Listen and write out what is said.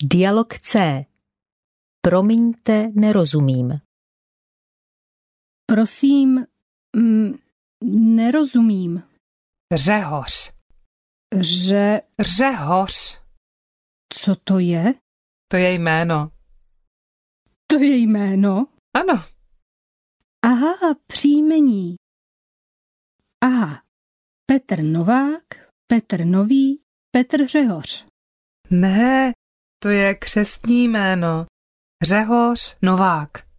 Dialog C. Promiňte, nerozumím. Prosím, nerozumím. Řehoř. Řehoř. Co to je? To je jméno. To je jméno? Ano. Aha, příjmení. Aha. Petr Novák, Petr Nový, Petr Řehoř. Ne, to je křestní jméno. Řehoř Novák.